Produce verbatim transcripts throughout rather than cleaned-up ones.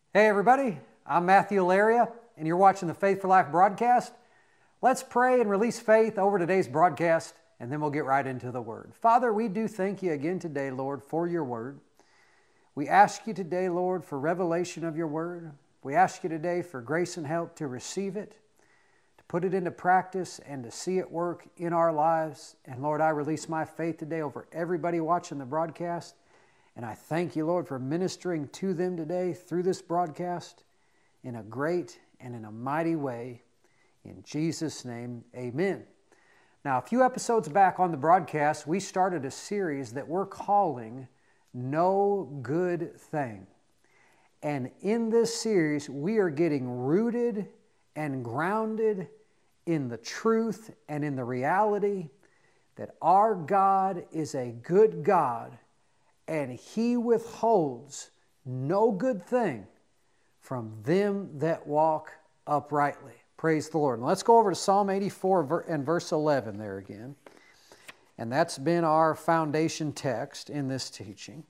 Hey everybody, I'm Matthew Alaria, and you're watching the Faith for Life broadcast. Let's pray and release faith over today's broadcast, and then we'll get right into the Word. Father, we do thank you again today, Lord, for your Word. We ask you today, Lord, for revelation of your Word. We ask you today for grace and help to receive it, to put it into practice, and to see it work in our lives. And Lord, I release my faith today over everybody watching the broadcast. And I thank you, Lord, for ministering to them today through this broadcast in a great and in a mighty way. In Jesus' name, amen. Now, a few episodes back on the broadcast, we started a series that we're calling No Good Thing. And in this series, we are getting rooted and grounded in the truth and in the reality that our God is a good God, and He withholds no good thing from them that walk uprightly. Praise the Lord. And let's go over to Psalm eighty-four and verse eleven there again. And that's been our foundation text in this teaching.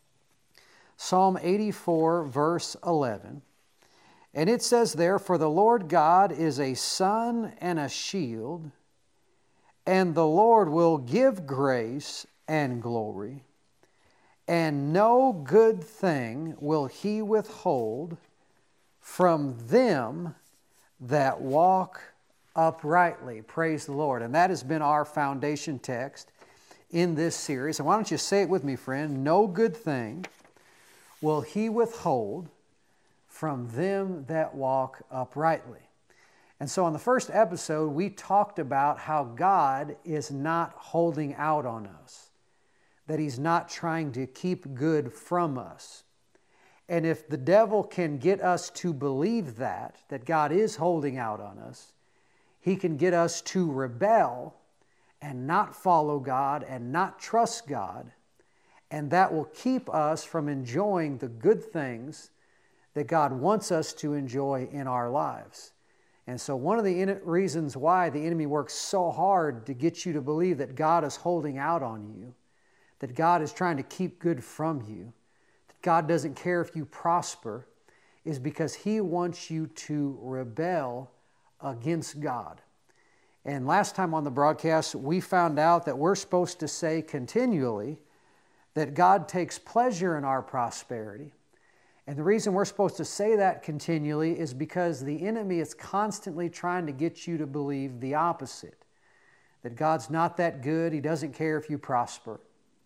Psalm eighty-four, verse eleven. And it says there, "For the Lord God is a sun and a shield, and the Lord will give grace and glory. And no good thing will He withhold from them that walk uprightly." Praise the Lord. And that has been our foundation text in this series. And why don't you say it with me, friend? No good thing will He withhold from them that walk uprightly. And so on the first episode, we talked about how God is not holding out on us, that He's not trying to keep good from us. And if the devil can get us to believe that, that God is holding out on us, he can get us to rebel and not follow God and not trust God, and that will keep us from enjoying the good things that God wants us to enjoy in our lives. And so one of the reasons why the enemy works so hard to get you to believe that God is holding out on you, that God is trying to keep good from you, that God doesn't care if you prosper, is because He wants you to rebel against God. And last time on the broadcast, we found out that we're supposed to say continually that God takes pleasure in our prosperity. And the reason we're supposed to say that continually is because the enemy is constantly trying to get you to believe the opposite, that God's not that good, He doesn't care if you prosper.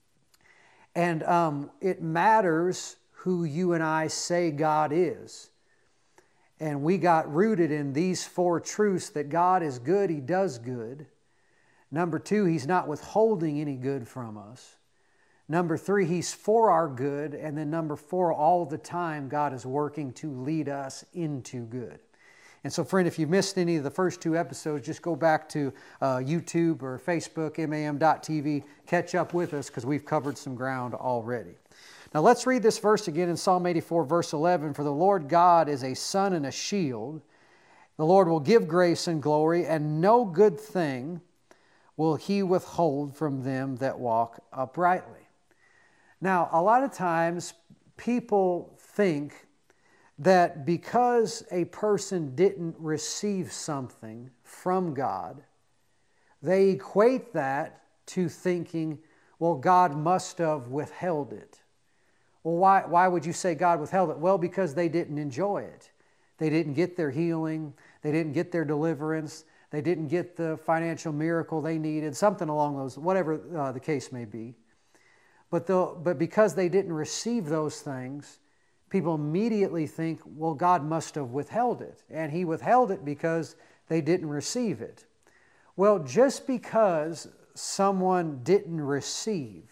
And um, it matters who you and I say God is. And we got rooted in these four truths: that God is good, He does good. Number two, He's not withholding any good from us. Number three, He's for our good. And then number four, all the time God is working to lead us into good. And so, friend, if you missed any of the first two episodes, just go back to uh, YouTube or Facebook, M A M dot T V. Catch up with us because we've covered some ground already. Now, let's read this verse again in Psalm eighty-four, verse eleven. "For the Lord God is a sun and a shield. The Lord will give grace and glory, and no good thing will He withhold from them that walk uprightly." Now, a lot of times people think that because a person didn't receive something from God, they equate that to thinking, well, God must have withheld it. Well, why, why would you say God withheld it? Well, because they didn't enjoy it. They didn't get their healing. They didn't get their deliverance. They didn't get the financial miracle they needed, something along those, whatever uh, the case may be. But, the, but because they didn't receive those things, people immediately think, well, God must have withheld it. And He withheld it because they didn't receive it. Well, just because someone didn't receive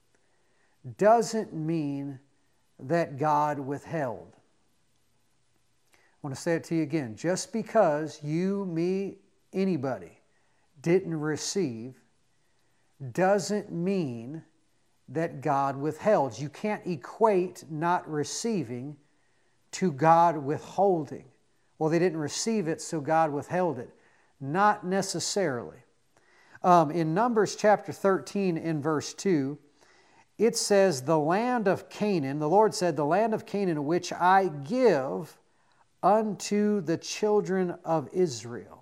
doesn't mean that God withheld. I want to say it to you again. Just because you, me, anybody didn't receive doesn't mean that God withheld. You can't equate not receiving to God withholding. Well, they didn't receive it, so God withheld it. Not necessarily. Um, in Numbers chapter thirteen in verse two, it says, the land of Canaan, the Lord said, the land of Canaan which I give unto the children of Israel.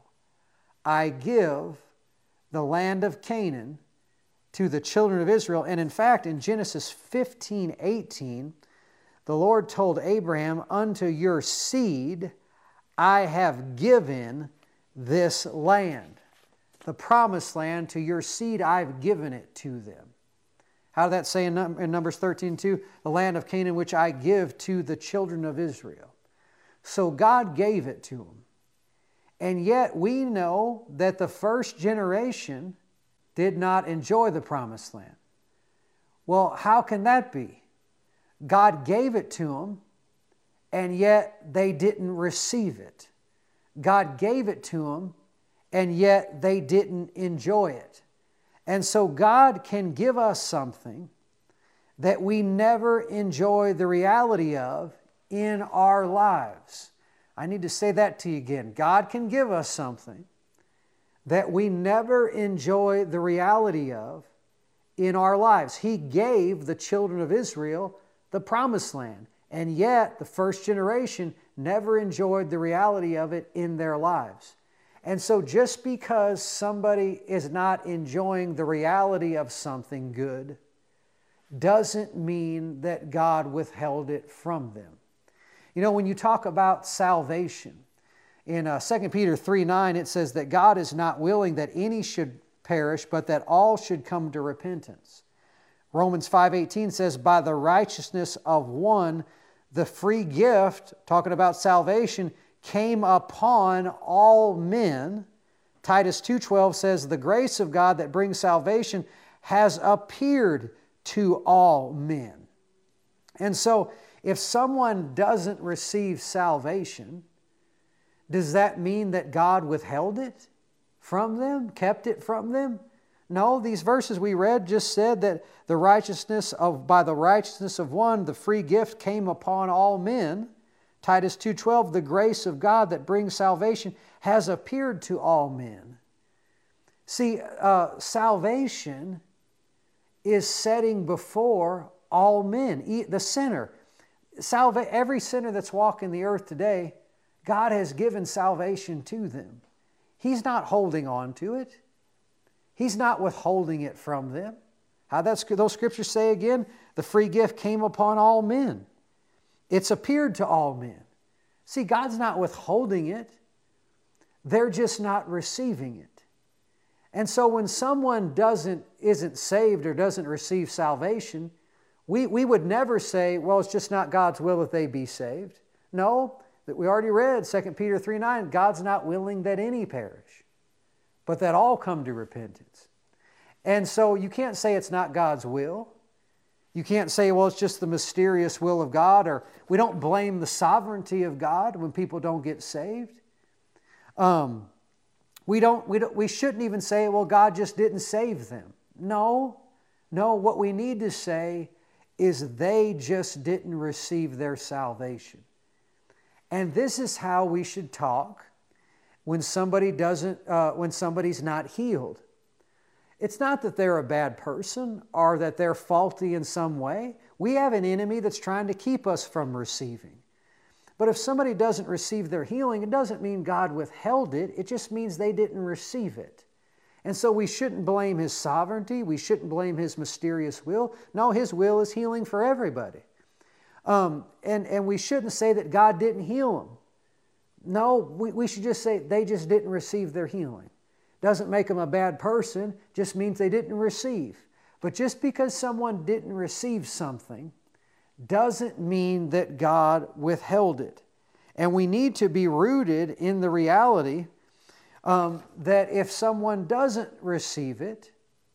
I give the land of Canaan to the children of Israel. And in fact, in Genesis fifteen eighteen, the Lord told Abraham, unto your seed I have given this land. The promised land, to your seed I've given it to them. How did that say in, Num- in Numbers thirteen two? The land of Canaan which I give to the children of Israel. So God gave it to them. And yet we know that the first generation did not enjoy the promised land. Well, how can that be? God gave it to them, and yet they didn't receive it. God gave it to them, and yet they didn't enjoy it. And so God can give us something that we never enjoy the reality of in our lives. I need to say that to you again. God can give us something that we never enjoy the reality of in our lives. He gave the children of Israel the promised land, and yet the first generation never enjoyed the reality of it in their lives. And so just because somebody is not enjoying the reality of something good doesn't mean that God withheld it from them. You know, when you talk about salvation, in uh, Second Peter three nine, it says that God is not willing that any should perish, but that all should come to repentance. Romans five eighteen says, by the righteousness of one, the free gift, talking about salvation, came upon all men. Titus two twelve says, the grace of God that brings salvation has appeared to all men. And so, if someone doesn't receive salvation, does that mean that God withheld it from them, kept it from them? No, these verses we read just said that the righteousness of, by the righteousness of one, the free gift came upon all men. Titus two twelve, the grace of God that brings salvation has appeared to all men. See, uh, salvation is setting before all men, the sinner. Salva- every sinner that's walking the earth today, God has given salvation to them. He's not holding on to it. He's not withholding it from them. How that's, those scriptures say again, the free gift came upon all men. It's appeared to all men. See, God's not withholding it. They're just not receiving it. And so when someone doesn't, isn't saved or doesn't receive salvation, we, we would never say, well, it's just not God's will that they be saved. No, that we already read Second Peter three nine, God's not willing that any perish, but that all come to repentance. And so you can't say it's not God's will. You can't say, well, it's just the mysterious will of God, or we don't blame the sovereignty of God when people don't get saved. Um, we don't, we don't, we shouldn't even say, well, God just didn't save them. No, no, what we need to say is they just didn't receive their salvation. And this is how we should talk when somebody doesn't, uh, when somebody's not healed. It's not that they're a bad person or that they're faulty in some way. We have an enemy that's trying to keep us from receiving. But if somebody doesn't receive their healing, it doesn't mean God withheld it. It just means they didn't receive it. And so we shouldn't blame His sovereignty. We shouldn't blame His mysterious will. No, His will is healing for everybody. Um, and, and we shouldn't say that God didn't heal them. No, we, we should just say they just didn't receive their healing. Doesn't make them a bad person, just means they didn't receive. But just because someone didn't receive something doesn't mean that God withheld it. And we need to be rooted in the reality um, that if someone doesn't receive it,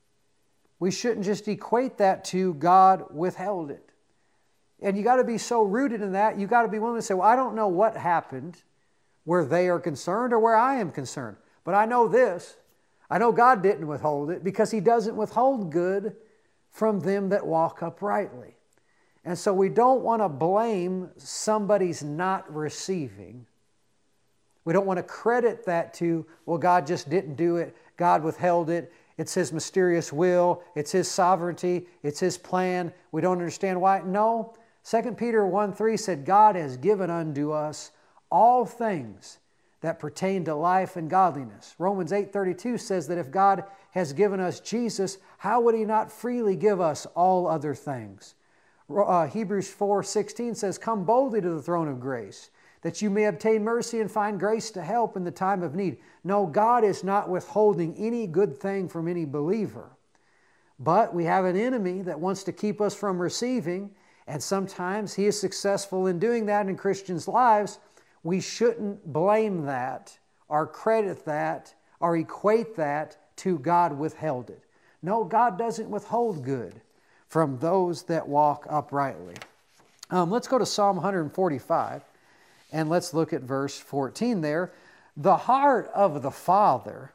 we shouldn't just equate that to God withheld it. And you got to be so rooted in that, you got to be willing to say, well, I don't know what happened where they are concerned or where I am concerned. But I know this, I know God didn't withhold it because He doesn't withhold good from them that walk uprightly. And so we don't want to blame somebody's not receiving. We don't want to credit that to, well, God just didn't do it, God withheld it, It's His mysterious will. It's His sovereignty. It's His plan. We don't understand why. No. Second Peter one three said, God has given unto us all things that pertain to life and godliness. Romans eight thirty-two says that if God has given us Jesus, how would He not freely give us all other things? Uh, Hebrews four sixteen says, come boldly to the throne of grace, that you may obtain mercy and find grace to help in the time of need. No, God is not withholding any good thing from any believer. But we have an enemy that wants to keep us from receiving, and sometimes he is successful in doing that in Christians' lives. We shouldn't blame that or credit that or equate that to God withheld it. No, God doesn't withhold good from those that walk uprightly. Um, let's go to Psalm one forty-five. And let's look at verse fourteen there. The heart of the Father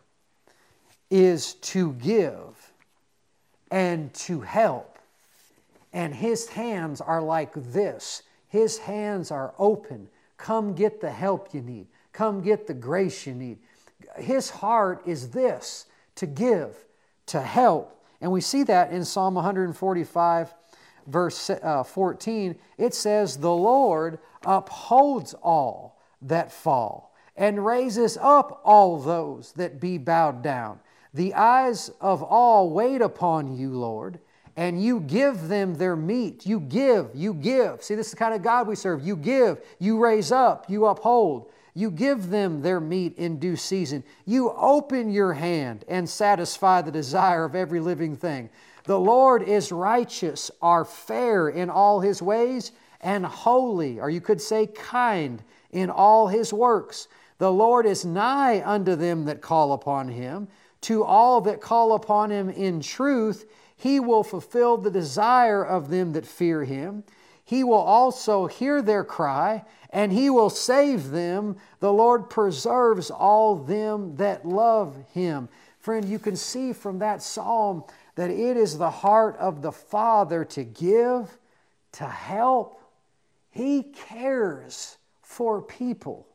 is to give and to help. And His hands are like this. His hands are open. Come get the help you need. Come get the grace you need. His heart is this, to give, to help. And we see that in Psalm one forty-five, verse fourteen. It says, the Lord upholds all that fall, and raises up all those that be bowed down. The eyes of all wait upon you, Lord, and you give them their meat. You give, you give. See, this is the kind of God we serve. You give, you raise up, you uphold. You give them their meat in due season. You open your hand and satisfy the desire of every living thing. The Lord is righteous, or fair in all His ways, and holy, or you could say kind, in all His works. The Lord is nigh unto them that call upon Him. To all that call upon Him in truth, He will fulfill the desire of them that fear Him. He will also hear their cry, and He will save them. The Lord preserves all them that love Him. Friend, you can see from that psalm that it is the heart of the Father to give, to help. He cares for people.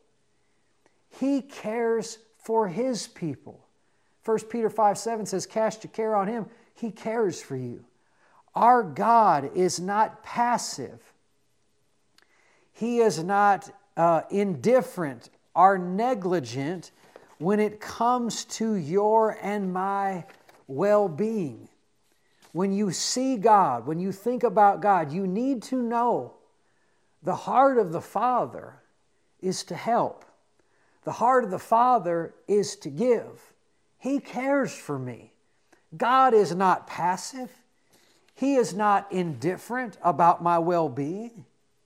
He cares for His people. First Peter five seven says, cast your care on Him. He cares for you. Our God is not passive. He is not uh, indifferent or negligent when it comes to your and my well-being. When you see God, when you think about God, you need to know the heart of the Father is to help. The heart of the Father is to give. He cares for me. God is not passive. He is not indifferent about my well-being.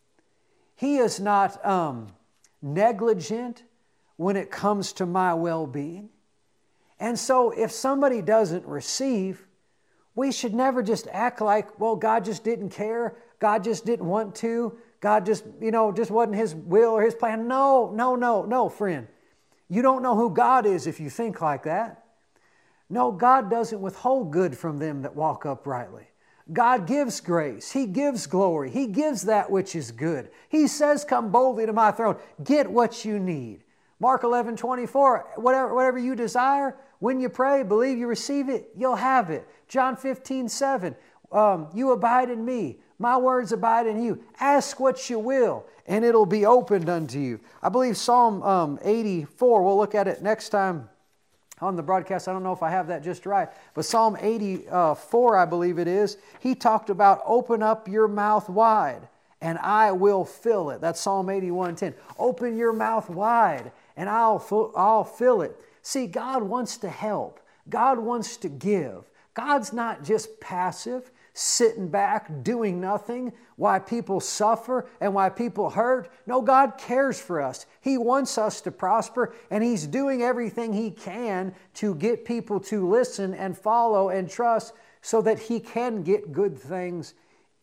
He is not um, negligent when it comes to my well-being. And so if somebody doesn't receive, we should never just act like, well, God just didn't care. God just didn't want to. God just, you know, just wasn't His will or His plan. No, no, no, no, friend. You don't know who God is if you think like that. No, God doesn't withhold good from them that walk uprightly. God gives grace. He gives glory. He gives that which is good. He says, come boldly to my throne. Get what you need. Mark eleven twenty-four, whatever, whatever you desire, when you pray, believe you receive it, you'll have it. John fifteen seven, um, you abide in me. My words abide in you. Ask what you will, and it'll be opened unto you. I believe Psalm um, eighty-four, we'll look at it next time on the broadcast. I don't know if I have that just right, but Psalm eighty-four, I believe it is, he talked about open up your mouth wide, and I will fill it. That's Psalm eighty-one ten. Open your mouth wide, and I'll, I'll fill it. See, God wants to help. God wants to give. God's not just passive, sitting back, doing nothing, why people suffer and why people hurt. No, God cares for us. He wants us to prosper, and He's doing everything He can to get people to listen and follow and trust so that He can get good things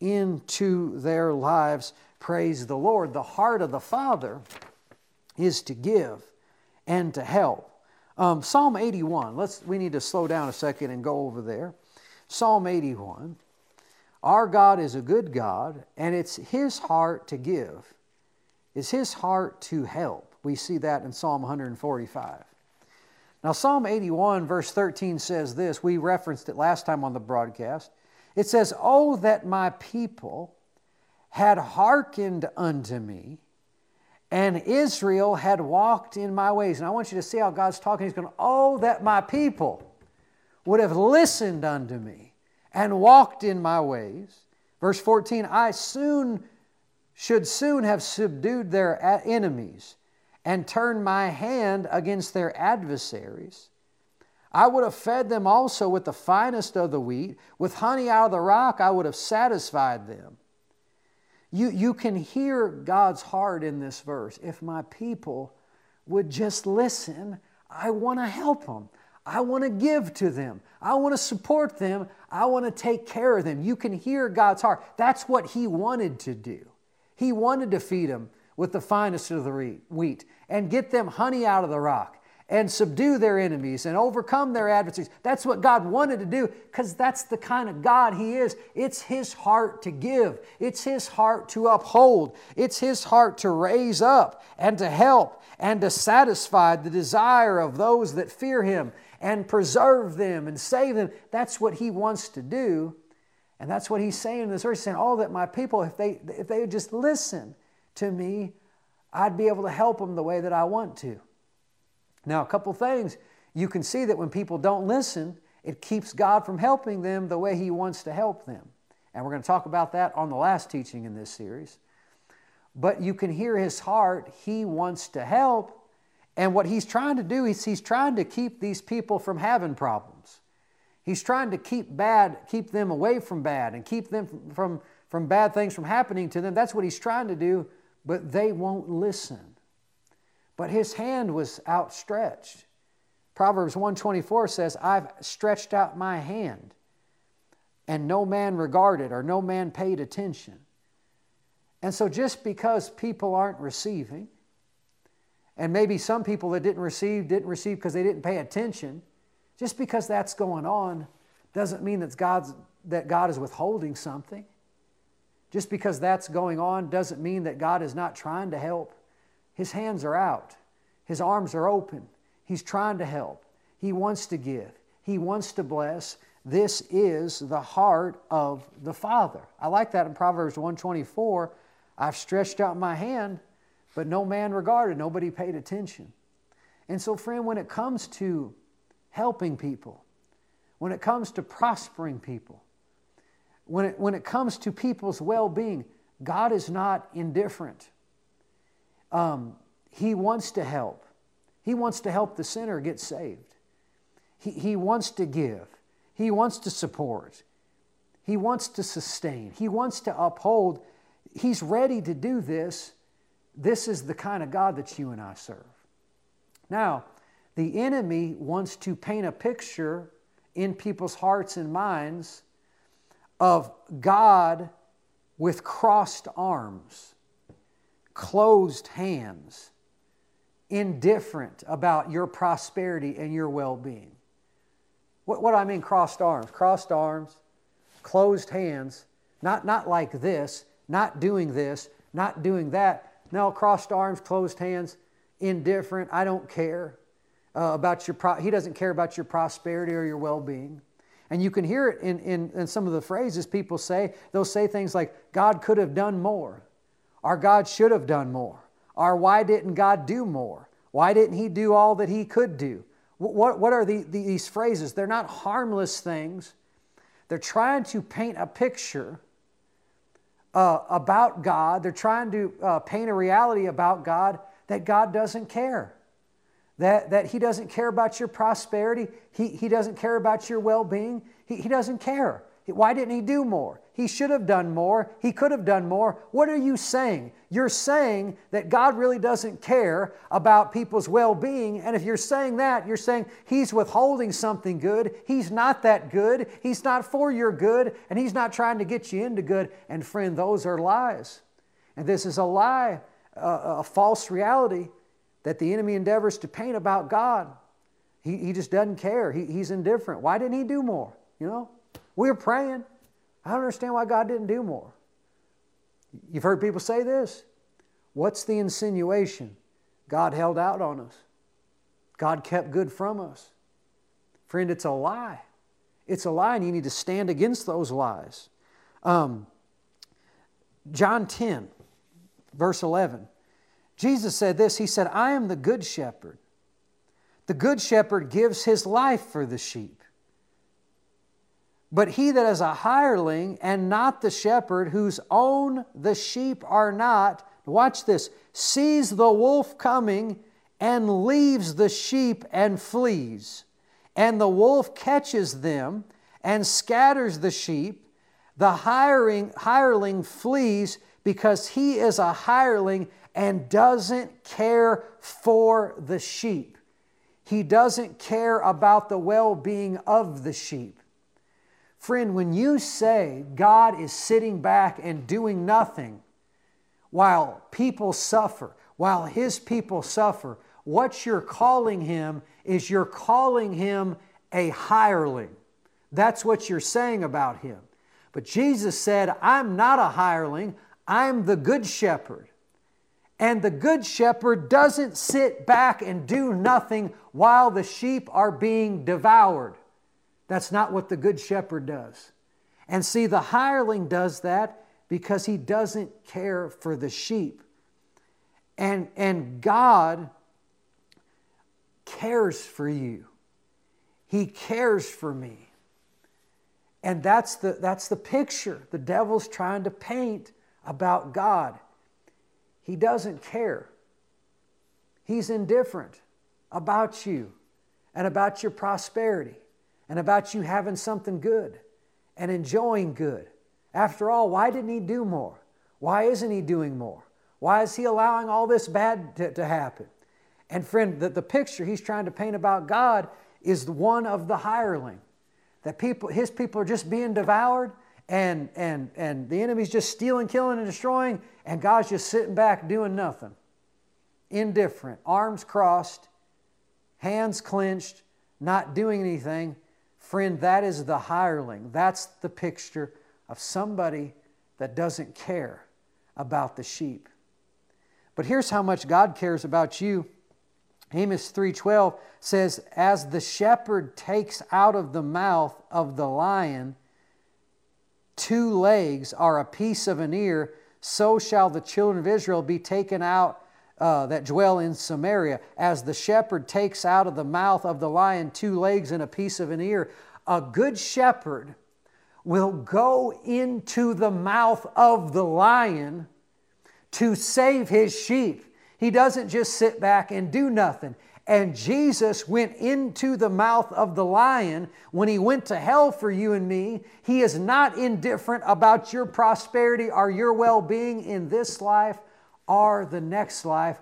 into their lives. Praise the Lord. The heart of the Father is to give and to help. Um, Psalm eighty-one. Let's. We need to slow down a second and go over there. Psalm eighty-one. Our God is a good God, and it's His heart to give. It's His heart to help. We see that in Psalm one forty-five. Now, Psalm eighty-one, verse thirteen says this. We referenced it last time on the broadcast. It says, "Oh, that my people had hearkened unto me, and Israel had walked in my ways." And I want you to see how God's talking. He's going, "Oh, that my people would have listened unto me and walked in my ways." Verse fourteen, "I soon should soon have subdued their enemies and turned my hand against their adversaries. I would have fed them also with the finest of the wheat. With honey out of the rock I would have satisfied them." You, you can hear God's heart in this verse. If my people would just listen, I want to help them. I want to give to them. I want to support them. I want to take care of them. You can hear God's heart. That's what He wanted to do. He wanted to feed them with the finest of the wheat and get them honey out of the rock and subdue their enemies and overcome their adversaries. That's what God wanted to do, because that's the kind of God He is. It's His heart to give. It's His heart to uphold. It's His heart to raise up and to help and to satisfy the desire of those that fear Him and preserve them and save them. That's what He wants to do. And that's what He's saying in this verse. He's saying, "Oh, that my people, if they, if they would just listen to me, I'd be able to help them the way that I want to." Now, a couple things. You can see that when people don't listen, it keeps God from helping them the way He wants to help them. And we're going to talk about that on the last teaching in this series. But you can hear His heart. He wants to help. And what He's trying to do is He's trying to keep these people from having problems. He's trying to keep bad, keep them away from bad and keep them from, from, from bad things from happening to them. That's what He's trying to do, but they won't listen. But His hand was outstretched. Proverbs one twenty-four says, "I've stretched out my hand, and no man regarded," or no man paid attention. And so just because people aren't receiving, and maybe some people that didn't receive, didn't receive because they didn't pay attention, just because that's going on doesn't mean that God's, that God is withholding something. Just because that's going on doesn't mean that God is not trying to help. His hands are out. His arms are open. He's trying to help. He wants to give. He wants to bless. This is the heart of the Father. I like that in Proverbs one twenty-four. "I've stretched out my hand, but no man regarded." Nobody paid attention. And so, friend, when it comes to helping people, when it comes to prospering people, when it, when it comes to people's well-being, God is not indifferent. Um, he wants to help. He wants to help the sinner get saved. He, he wants to give. He wants to support. He wants to sustain. He wants to uphold. He's ready to do this. This is the kind of God that you and I serve. Now, the enemy wants to paint a picture in people's hearts and minds of God with crossed arms, closed hands, indifferent about your prosperity and your well-being. What, what do I mean crossed arms? Crossed arms, closed hands, not, not like this, not doing this, not doing that. No, crossed arms, closed hands, indifferent, I don't care. Uh, about your pro- he doesn't care about your prosperity or your well-being. And you can hear it in, in, in some of the phrases people say. They'll say things like, "God could have done more," or "God should have done more," or "Why didn't God do more? Why didn't He do all that He could do?" What, what are the, the, these phrases? They're not harmless things. They're trying to paint a picture uh, about God. They're trying to uh, paint a reality about God that God doesn't care. That, that He doesn't care about your prosperity. He, he doesn't care about your well-being. He, he doesn't care. Why didn't He do more? He should have done more. He could have done more. What are you saying? You're saying that God really doesn't care about people's well-being. And if you're saying that, you're saying He's withholding something good. He's not that good. He's not for your good. And He's not trying to get you into good. And friend, those are lies. And this is a lie, a, a false reality that the enemy endeavors to paint about God. He, he just doesn't care. He, he's indifferent. Why didn't He do more? You know, we were praying. I don't understand why God didn't do more. You've heard people say this. What's the insinuation? God held out on us. God kept good from us. Friend, it's a lie. It's a lie, and you need to stand against those lies. Um, John ten, verse eleven. Jesus said this. He said, I am the good shepherd. The good shepherd gives his life for the sheep. But he that is a hireling and not the shepherd, whose own the sheep are not, watch this, sees the wolf coming and leaves the sheep and flees. And the wolf catches them and scatters the sheep. The hiring, hireling flees because he is a hireling and doesn't care for the sheep. He doesn't care about the well-being of the sheep. Friend, when you say God is sitting back and doing nothing while people suffer, while His people suffer, what you're calling Him is you're calling Him a hireling. That's what you're saying about Him. But Jesus said, I'm not a hireling, I'm the good shepherd. And the good shepherd doesn't sit back and do nothing while the sheep are being devoured. That's not what the good shepherd does. And see, the hireling does that because he doesn't care for the sheep. And, and God cares for you. He cares for me. And that's the, that's the picture the devil's trying to paint about God. He doesn't care. He's indifferent about you and about your prosperity and about you having something good and enjoying good. After all, why didn't He do more? Why isn't He doing more? Why is He allowing all this bad to, to happen? And friend, the, the picture He's trying to paint about God is the one of the hireling. That people, His people are just being devoured and, and, and the enemy's just stealing, killing, and destroying, and God's just sitting back doing nothing. Indifferent, arms crossed, hands clenched, not doing anything. Friend, that is the hireling. That's the picture of somebody that doesn't care about the sheep. But here's how much God cares about you. Amos three twelve says, as the shepherd takes out of the mouth of the lion two legs or a piece of an ear, so shall the children of Israel be taken out uh, that dwell in Samaria. As the shepherd takes out of the mouth of the lion two legs and a piece of an ear, a good shepherd will go into the mouth of the lion to save his sheep. He doesn't just sit back and do nothing. And Jesus went into the mouth of the lion when He went to hell for you and me. He is not indifferent about your prosperity or your well-being in this life or the next life.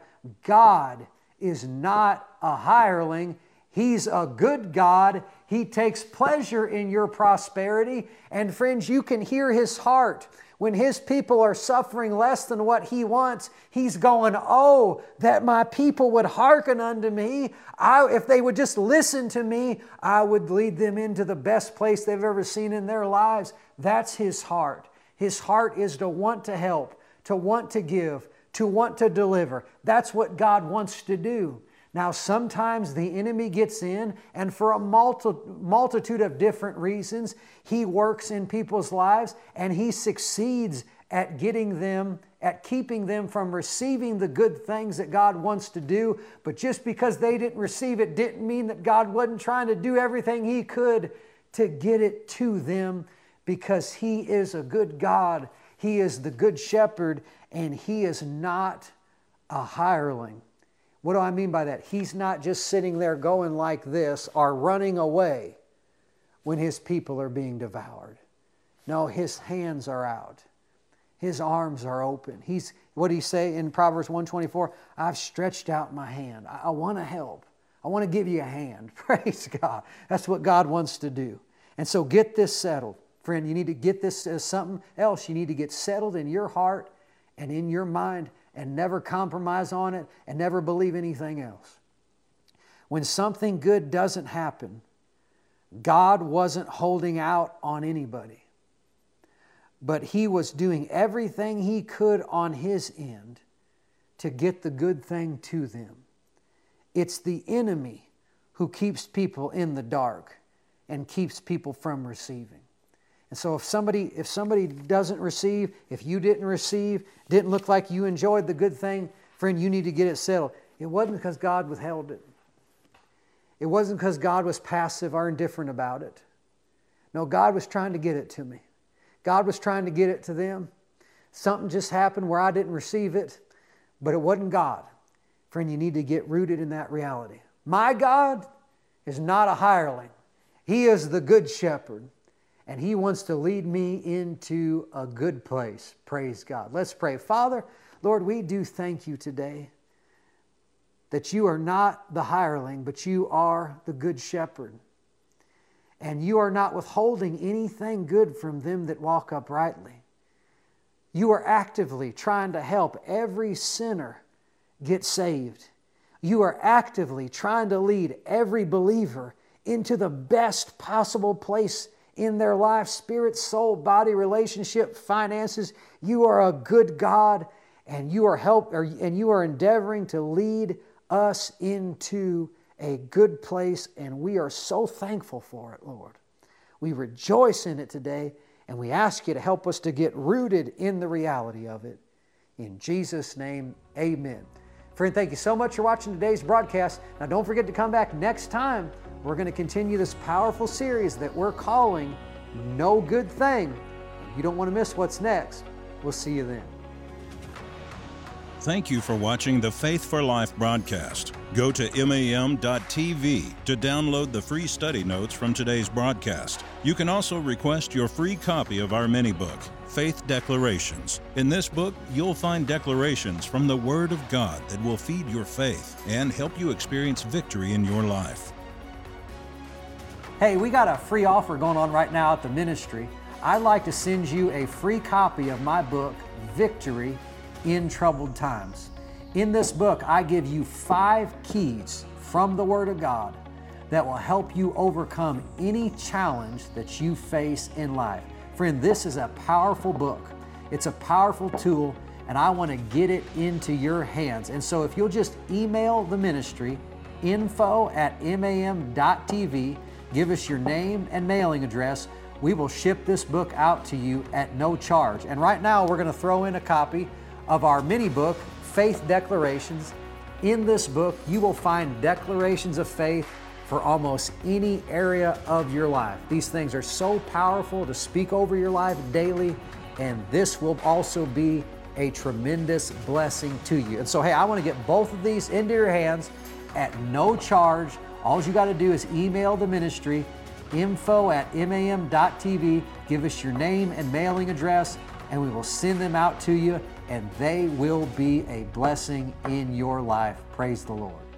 God is not a hireling. He's a good God. He takes pleasure in your prosperity. And friends, you can hear His heart. When His people are suffering less than what He wants, He's going, oh, that my people would hearken unto me. I, if they would just listen to me, I would lead them into the best place they've ever seen in their lives. That's His heart. His heart is to want to help, to want to give, to want to deliver. That's what God wants to do. Now, sometimes the enemy gets in, and for a multi- multitude of different reasons, he works in people's lives, and he succeeds at getting them, at keeping them from receiving the good things that God wants to do. But just because they didn't receive it didn't mean that God wasn't trying to do everything He could to get it to them, because He is a good God. He is the good shepherd, and He is not a hireling. What do I mean by that? He's not just sitting there going like this or running away when His people are being devoured. No, His hands are out. His arms are open. He's, what did He say in Proverbs one twenty-four? I've stretched out my hand. I, I want to help. I want to give you a hand. Praise God. That's what God wants to do. And so get this settled. Friend, you need to get this as something else. You need to get settled in your heart and in your mind, and never compromise on it, and never believe anything else. When something good doesn't happen, God wasn't holding out on anybody, but He was doing everything He could on His end to get the good thing to them. It's the enemy who keeps people in the dark and keeps people from receiving. And so if somebody, if somebody doesn't receive, if you didn't receive, didn't look like you enjoyed the good thing, friend, you need to get it settled. It wasn't because God withheld it. It wasn't because God was passive or indifferent about it. No, God was trying to get it to me. God was trying to get it to them. Something just happened where I didn't receive it, but it wasn't God. Friend, you need to get rooted in that reality. My God is not a hireling. He is the good shepherd, and He wants to lead me into a good place. Praise God. Let's pray. Father, Lord, we do thank You today that You are not the hireling, but You are the good shepherd. And You are not withholding anything good from them that walk uprightly. You are actively trying to help every sinner get saved. You are actively trying to lead every believer into the best possible place in their life, spirit, soul, body, relationship, finances. You are a good God, and you are help, or, and you are endeavoring to lead us into a good place, and we are so thankful for it, Lord. We rejoice in it today, and we ask You to help us to get rooted in the reality of it. In Jesus' name, amen. Friend, thank you so much for watching today's broadcast. Now, don't forget to come back next time. We're going to continue this powerful series that we're calling No Good Thing. You don't want to miss what's next. We'll see you then. Thank you for watching the Faith for Life broadcast. Go to M A M dot T V to download the free study notes from today's broadcast. You can also request your free copy of our mini-book, Faith Declarations. In this book, you'll find declarations from the Word of God that will feed your faith and help you experience victory in your life. Hey, we got a free offer going on right now at the ministry. I'd like to send you a free copy of my book, Victory in Troubled Times. In this book, I give you five keys from the Word of God that will help you overcome any challenge that you face in life. Friend, this is a powerful book. It's a powerful tool, and I want to get it into your hands. And so if you'll just email the ministry, info at M A M dot T V, give us your name and mailing address, we will ship this book out to you at no charge. And right now, we're going to throw in a copy of our mini book, Faith Declarations. In this book, you will find declarations of faith for almost any area of your life. These things are so powerful to speak over your life daily, and this will also be a tremendous blessing to you. And so, hey, I want to get both of these into your hands at no charge. All you got to do is email the ministry, info at M A M dot T V, give us your name and mailing address, and we will send them out to you, and they will be a blessing in your life. Praise the Lord.